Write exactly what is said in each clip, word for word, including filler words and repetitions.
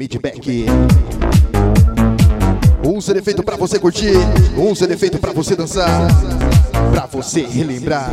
Midback. Um C D feito pra você curtir, um C D feito pra você dançar, pra você relembrar.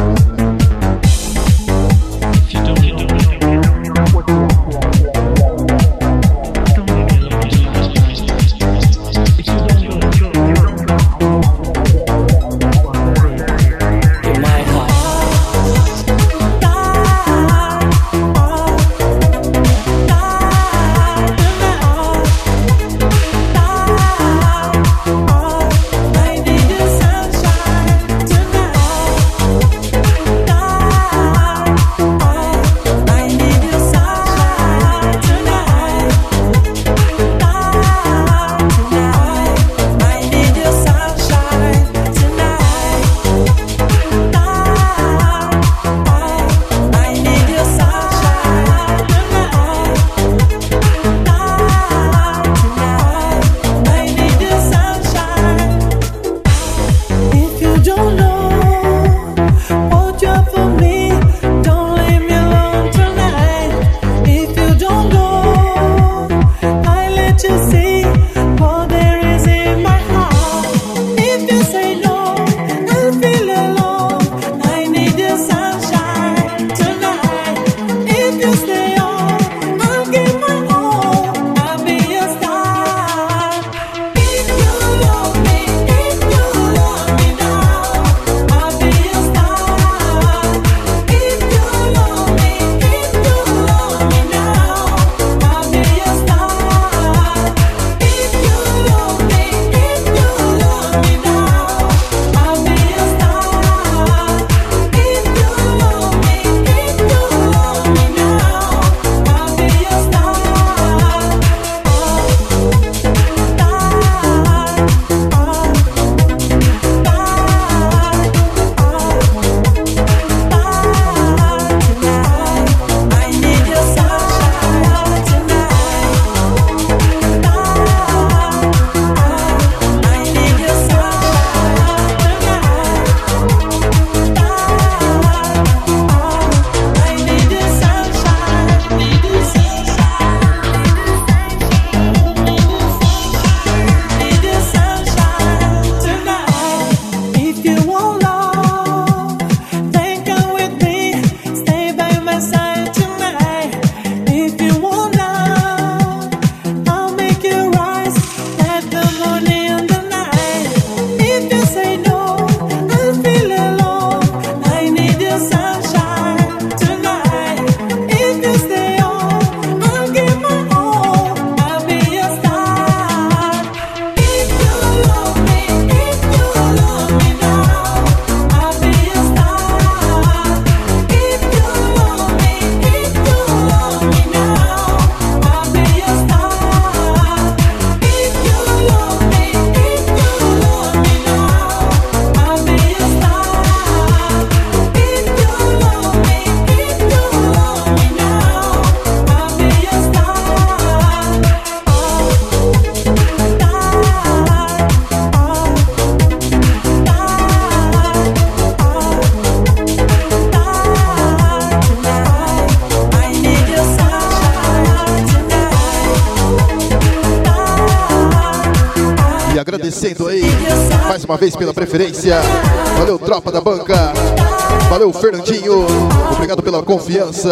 Agradecendo aí mais uma vez pela preferência. Valeu, tropa da banca. Valeu, Fernandinho. Obrigado pela confiança.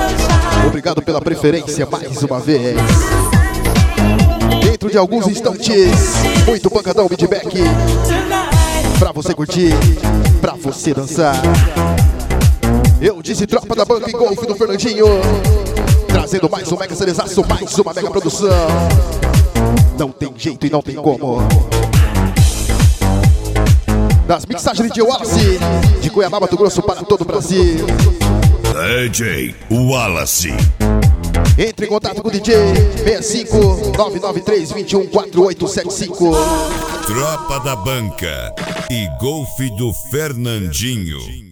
Obrigado pela preferência mais uma vez. Dentro de alguns instantes, muito pancadão Midback. Pra você curtir, pra você dançar. Eu disse tropa da banca e golfe do Fernandinho. Trazendo mais um mega cerezaço, mais uma mega produção. Não tem jeito e não tem como. Das mixagens de D J Wallace, de Cuiabá, Mato Grosso para todo o Brasil. D J Wallace. Entre em contato com o D J seis cinco nove nove três dois um quatro oito sete cinco. Tropa da Banca e golfe do Fernandinho.